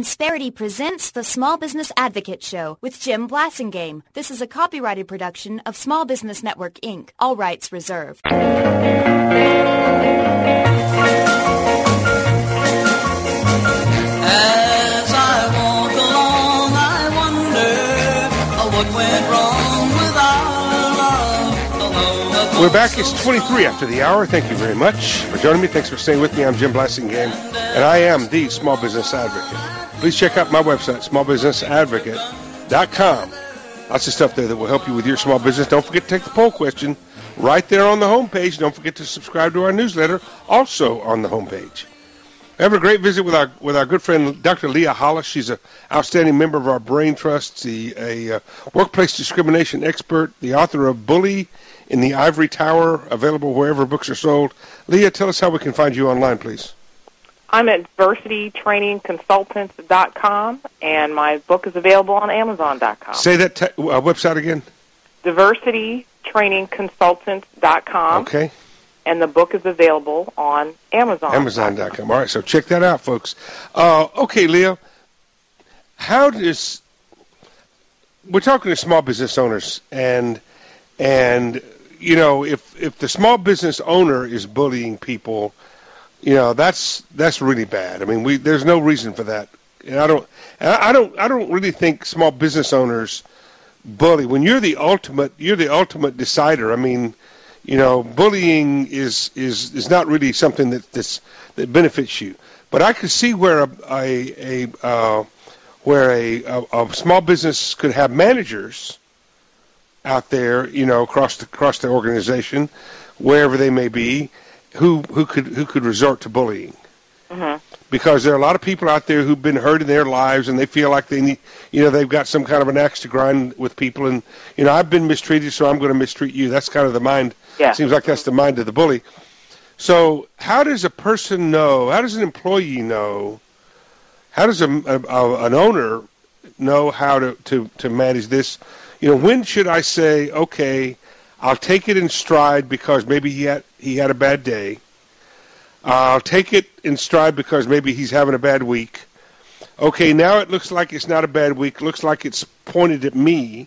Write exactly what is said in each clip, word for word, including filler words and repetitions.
Insperity presents the Small Business Advocate Show with Jim Blasingame. This is a copyrighted production of Small Business Network, Incorporated. All rights reserved. As I walk along, I wonder what went wrong with our love. We're back. It's twenty-three after the hour. Thank you very much for joining me. Thanks for staying with me. I'm Jim Blasingame, and I am the Small Business Advocate. Please check out my website, small business advocate dot com. Lots of stuff there that will help you with your small business. Don't forget to take the poll question right there on the homepage. Don't forget to subscribe to our newsletter, also on the homepage. We have a great visit with our with our good friend, Doctor Leah Hollis. She's an outstanding member of our Brain Trust, the, a uh, workplace discrimination expert, the author of Bully in the Ivory Tower, available wherever books are sold. Leah, tell us how we can find you online, please. I'm at diversity training consultants dot com, and my book is available on amazon dot com. Say that t- uh, website again. diversity training consultants dot com. Okay. And the book is available on amazon. amazon dot com. All right, so check that out, folks. Uh, okay, Leah, how does... We're talking to small business owners, and, and you know, if, if the small business owner is bullying people... You know, that's that's really bad. I mean, we there's no reason for that. And I don't I don't I don't really think small business owners bully. When you're the ultimate you're the ultimate decider. I mean, you know, bullying is is, is not really something that that's, that benefits you. But I could see where a a, a uh, where a, a a small business could have managers out there, you know, across the across the organization, wherever they may be, who who could who could resort to bullying. Mm-hmm. Because there are a lot of people out there who've been hurt in their lives, and they feel like they need, you know, they've got some kind of an axe to grind with people, and, you know, I've been mistreated, so I'm going to mistreat you. That's kind of the mind. Yeah. Seems like that's the mind of the bully. So how does a person know, how does an employee know, how does a, a, a an owner know how to, to, to manage this? You know, when should I say, okay, I'll take it in stride because maybe he had he had a bad day. I'll take it in stride because maybe he's having a bad week. Okay, now it looks like it's not a bad week. Looks like it's pointed at me.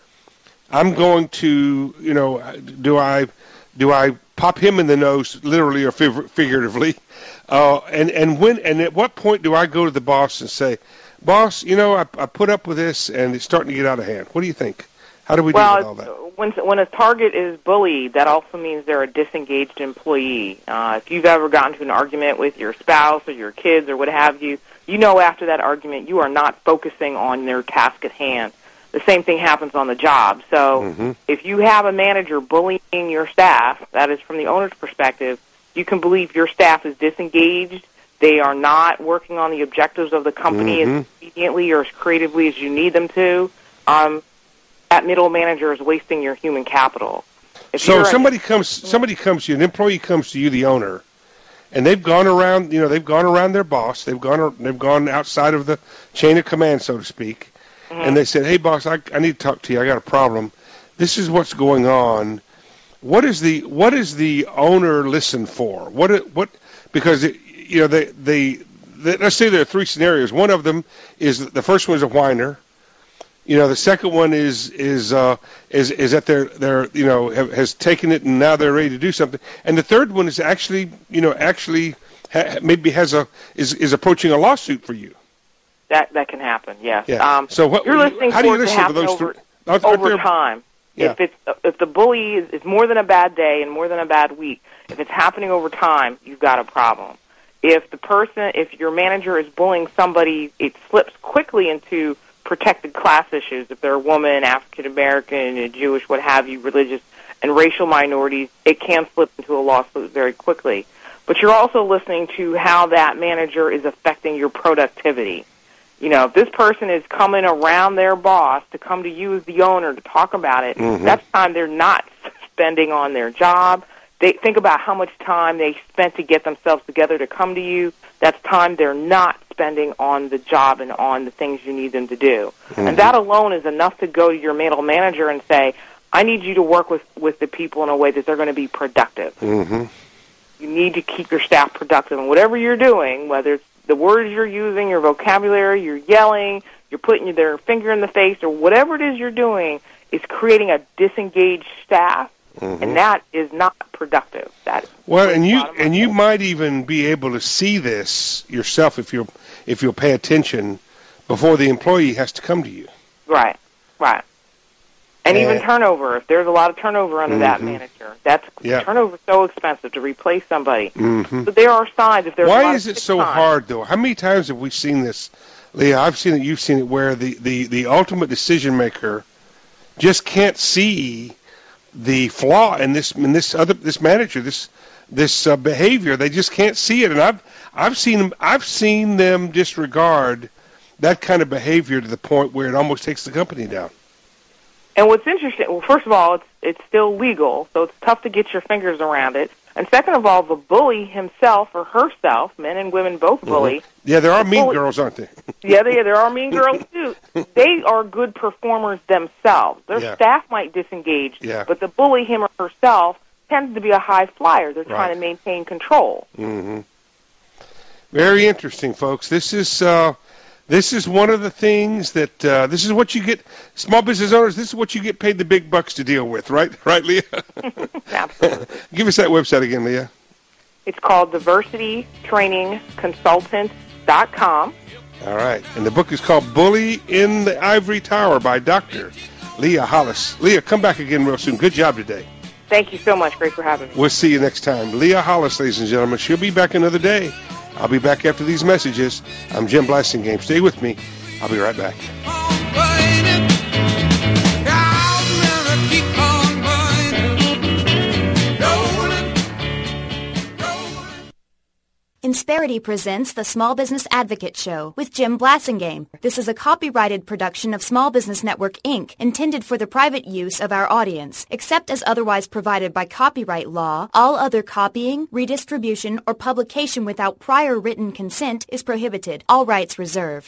I'm going to, you know, do I do I pop him in the nose, literally or figuratively? Uh, and and when and at what point do I go to the boss and say, boss, you know, I, I put up with this and it's starting to get out of hand. What do you think? How do we well, deal with all that? When, when a target is bullied, that also means they're a disengaged employee. Uh, if you've ever gotten to an argument with your spouse or your kids or what have you, you know after that argument you are not focusing on their task at hand. The same thing happens on the job. So mm-hmm. if you have a manager bullying your staff, that is from the owner's perspective, you can believe your staff is disengaged. They are not working on the objectives of the company mm-hmm. as expediently or as creatively as you need them to. Um, that middle manager is wasting your human capital. If so somebody a, comes, somebody comes to you, an employee comes to you, the owner, and they've gone around, you know, they've gone around their boss, they've gone, they've gone outside of the chain of command, so to speak, mm-hmm. and they said, hey, boss, I, I need to talk to you. I got a problem. This is what's going on. What is the what is the owner listen for? What what because it, you know they, they they let's say there are three scenarios. One of them is the first one is a whiner. You know, the second one is is uh, is is that they're they're you know have, has taken it and now they're ready to do something. And the third one is actually you know actually ha- maybe has a is is approaching a lawsuit for you. That that can happen. Yes. Yeah. Um, so what you're listening how do you for it listen to to happen those over, three? over time. Yeah. If it's if the bully is, is more than a bad day and more than a bad week, if it's happening over time, you've got a problem. If the person, if your manager is bullying somebody, it slips quickly into protected class issues. If they're a woman, African American, Jewish, what have you, religious and racial minorities, it can slip into a lawsuit very quickly. But you're also listening to how that manager is affecting your productivity. You know, if this person is coming around their boss to come to you as the owner to talk about it, mm-hmm. that's time they're not spending on their job. They think about how much time they spent to get themselves together to come to you. That's time they're not spending on the job and on the things you need them to do. Mm-hmm. And that alone is enough to go to your middle manager and say, I need you to work with, with the people in a way that they're going to be productive. Mm-hmm. You need to keep your staff productive. And whatever you're doing, whether it's the words you're using, your vocabulary, you're yelling, you're putting their finger in the face, or whatever it is you're doing is creating a disengaged staff, mm-hmm. and that is not productive. That well, and you and you might even be able to see this yourself if you'll if you'll pay attention before the employee has to come to you. Right, right. And, and even turnover, if there's a lot of turnover under mm-hmm. that manager, that's yep. turnover is so expensive to replace somebody. Mm-hmm. But there are signs if there's Why a lot is of it so time. hard, though? How many times have we seen this, Leah? I've seen it, you've seen it, where the, the, the ultimate decision maker just can't see the flaw in this in this other this manager, this this uh, behavior. They just can't see it, and I've I've seen them I've seen them disregard that kind of behavior to the point where it almost takes the company down. And what's interesting, well, first of all, it's it's still legal, so it's tough to get your fingers around it. And second of all, the bully himself or herself, men and women both bully. Mm-hmm. Yeah, there are the mean bully, girls, aren't they? yeah, they, there are mean girls, too. They are good performers themselves. Their yeah. staff might disengage, yeah. but the bully, him or herself, tends to be a high flyer. They're right. trying to maintain control. Mm-hmm. Very interesting, folks. This is... Uh, This is one of the things that, uh, this is what you get, small business owners, this is what you get paid the big bucks to deal with, right? Right, Leah? Absolutely. Give us that website again, Leah. It's called diversity training consultant dot com. All right. And the book is called Bully in the Ivory Tower by Doctor Leah Hollis. Leah, come back again real soon. Good job today. Thank you so much. Great for having me. We'll see you next time. Leah Hollis, ladies and gentlemen. She'll be back another day. I'll be back after these messages. I'm Jim Blasingame. Stay with me. I'll be right back. Insperity presents the Small Business Advocate Show with Jim Blasingame. This is a copyrighted production of Small Business Network, Incorporated, intended for the private use of our audience. Except as otherwise provided by copyright law, all other copying, redistribution, or publication without prior written consent is prohibited. All rights reserved.